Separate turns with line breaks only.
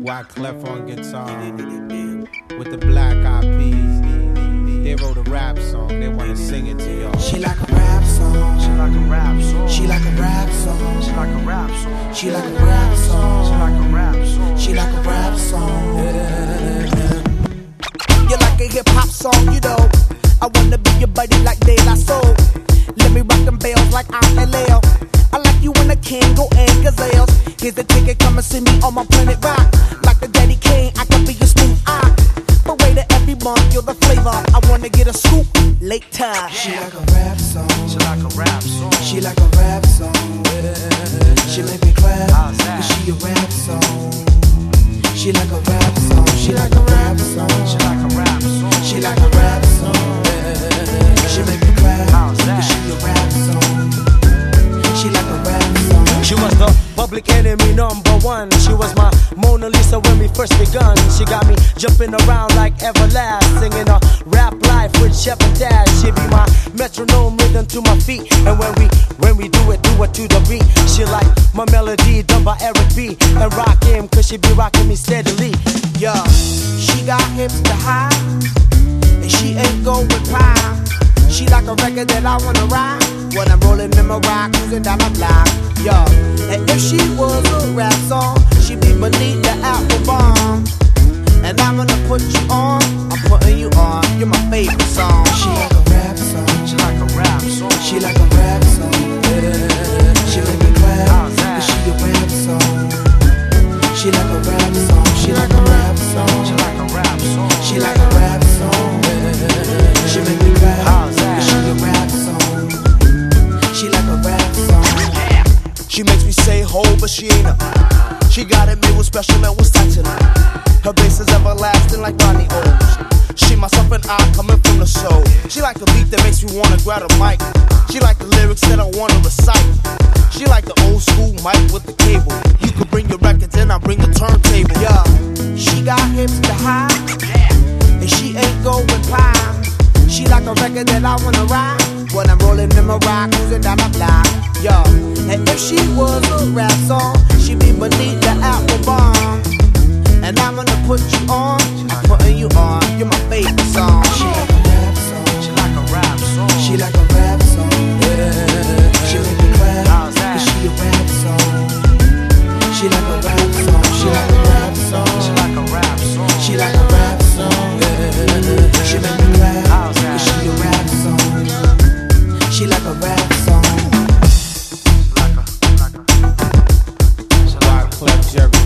Wyclef on guitar with the Black Eyed Peas. They wrote a rap song, they wanna sing it to y'all.
She like a rap song.
She like a rap song.
She like a rap song.
She like a rap song.
She like a rap song.
She like a rap song.
She like a rap song. You like a hip hop song, you know. I wanna be your buddy like De La Soul. Let me rock them bells like I'm LL. I like you when the king go and gazelles. Here's the ticket, come and see me on my planet rock. Like the Daddy King, I can be your smooth eye. But wait every month, you're the flavor. I wanna get a scoop later. She like a rap song.
She like a rap song.
She like a rap song. She make me clap, cause she a rap song. She like a rap song. She like a rap song.
She like a rap song.
She like a rap song. She make me clap, cause she a rap song. She like a rap song.
She was the public enemy #1. She was my Mona Lisa when we first begun. She got me jumping around like Everlast, singing a rap life with Chef and Dash. She be my metronome rhythm to my feet. And when we do it to the beat. She like my melody done by Eric B. And rock him, cause she be rocking me steadily.
Yeah, she got hips to high, and she ain't going pie. She like a record that I wanna ride when I'm rolling in my rock, cruising down the block. Yeah, and if she was a rap song, she'd be beneath the apple bomb. And I'm gonna put you on, I'm putting you on. You're my favorite song. She like a rap song.
She like a rap song.
She like a rap song. She make me clap, cause she a rap song. She like a rap song. She like a rap song.
She like a rap song.
She like a rap song. She make me clap, cause she a rap song. She like a rap song.
She makes me say ho, but she ain't a. She got it made with special and with satellite. Her bass is everlasting like Ronnie O's. She myself and I coming from the soul. She like the beat that makes me wanna grab a mic. She like the lyrics that I wanna recite. She like the old school mic with the cable. You could bring your records and I bring the turntable.
Yeah, she got hips to high, and she ain't going pie. She like a record that I wanna ride when I'm rolling in my rock, cruising down the block. Yeah, and if she was a rap song, she'd be beneath the apple bomb. And I'm gonna put you on, I'm putting you on. You're my favorite song. She like a rap song.
She like a rap song.
She like a rap song. She make me clap, cause she a rap song. She like a rap song. She like a rap song.
She like a rap song.
She like a rap song. She make me clap, cause she a rap song. She like a rap song.
Wyclef Jersey.